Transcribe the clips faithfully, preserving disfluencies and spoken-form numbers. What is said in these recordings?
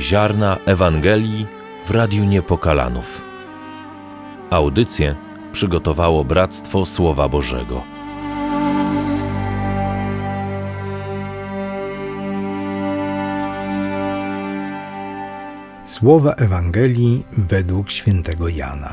Ziarna Ewangelii w Radiu Niepokalanów. Audycję przygotowało Bractwo Słowa Bożego. Słowa Ewangelii według świętego Jana.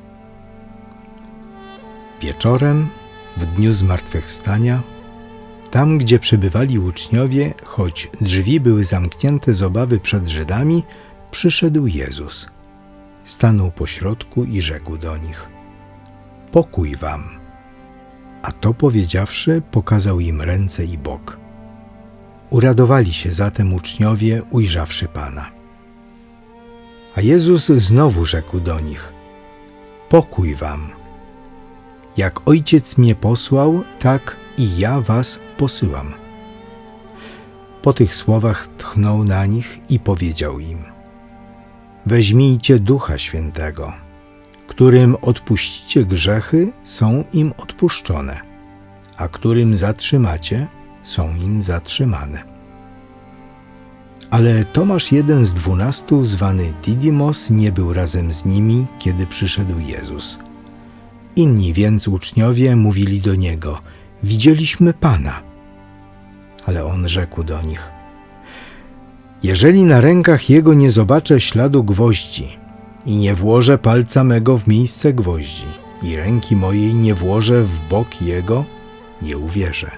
Wieczorem, w dniu zmartwychwstania, tam, gdzie przebywali uczniowie, choć drzwi były zamknięte z obawy przed Żydami, przyszedł Jezus. Stanął pośrodku i rzekł do nich: „Pokój wam”. A to powiedziawszy, pokazał im ręce i bok. Uradowali się zatem uczniowie, ujrzawszy Pana. A Jezus znowu rzekł do nich: „Pokój wam. Jak Ojciec mnie posłał, tak i ja was posyłam”. Po tych słowach tchnął na nich i powiedział im: „Weźmijcie Ducha Świętego, którym odpuścicie grzechy, są im odpuszczone, a którym zatrzymacie, są im zatrzymane”. Ale Tomasz, jeden z dwunastu, zwany Didymos, nie był razem z nimi, kiedy przyszedł Jezus. Inni więc uczniowie mówili do Niego: „Widzieliśmy Pana”. Ale On rzekł do nich: „Jeżeli na rękach Jego nie zobaczę śladu gwoździ i nie włożę palca mego w miejsce gwoździ i ręki mojej nie włożę w bok Jego, nie uwierzę”.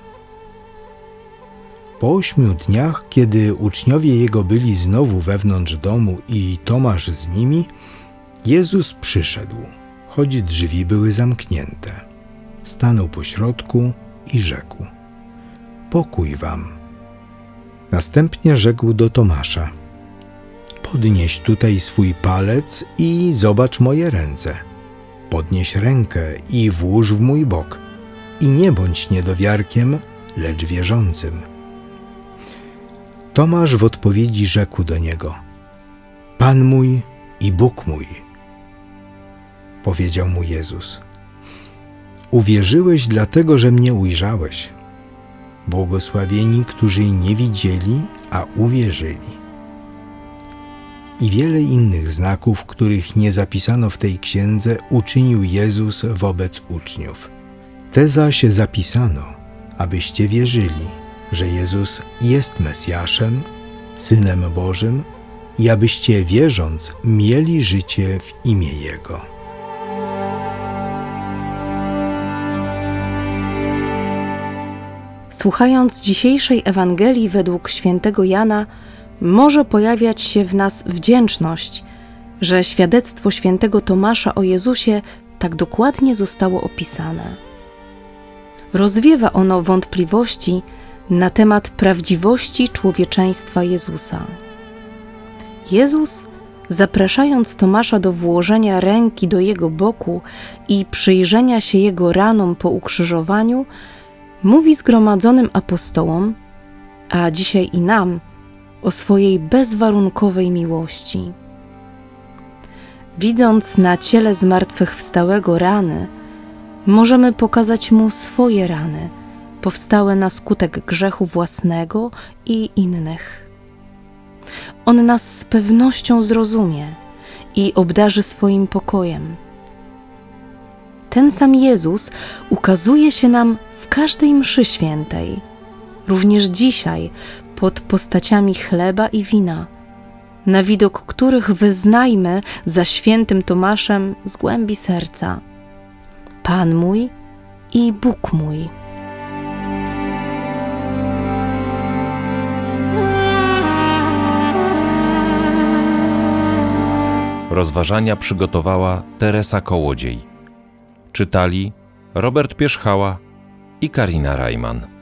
Po ośmiu dniach, kiedy uczniowie Jego byli znowu wewnątrz domu i Tomasz z nimi, Jezus przyszedł, choć drzwi były zamknięte. Stanął pośrodku i rzekł: „Pokój wam”. Następnie rzekł do Tomasza: „Podnieś tutaj swój palec i zobacz moje ręce. Podnieś rękę i włóż w mój bok. I nie bądź niedowiarkiem, lecz wierzącym”. Tomasz w odpowiedzi rzekł do Niego: „Pan mój i Bóg mój”. Powiedział mu Jezus: „Uwierzyłeś dlatego, że mnie ujrzałeś. Błogosławieni, którzy nie widzieli, a uwierzyli”. I wiele innych znaków, których nie zapisano w tej księdze, uczynił Jezus wobec uczniów. Te zaś zapisano, abyście wierzyli, że Jezus jest Mesjaszem, Synem Bożym, i abyście, wierząc, mieli życie w imię Jego. Słuchając dzisiejszej Ewangelii według świętego Jana, może pojawiać się w nas wdzięczność, że świadectwo świętego Tomasza o Jezusie tak dokładnie zostało opisane. Rozwiewa ono wątpliwości na temat prawdziwości człowieczeństwa Jezusa. Jezus, zapraszając Tomasza do włożenia ręki do jego boku i przyjrzenia się jego ranom po ukrzyżowaniu, mówi zgromadzonym apostołom, a dzisiaj i nam, o swojej bezwarunkowej miłości. Widząc na ciele zmartwychwstałego rany, możemy pokazać mu swoje rany, powstałe na skutek grzechu własnego i innych. On nas z pewnością zrozumie i obdarzy swoim pokojem. Ten sam Jezus ukazuje się nam w każdej mszy świętej, również dzisiaj pod postaciami chleba i wina, na widok których wyznajmy za świętym Tomaszem z głębi serca: „Pan mój i Bóg mój”. Rozważania przygotowała Teresa Kołodziej. Czytali Robert Pierzchała i Karina Rajman.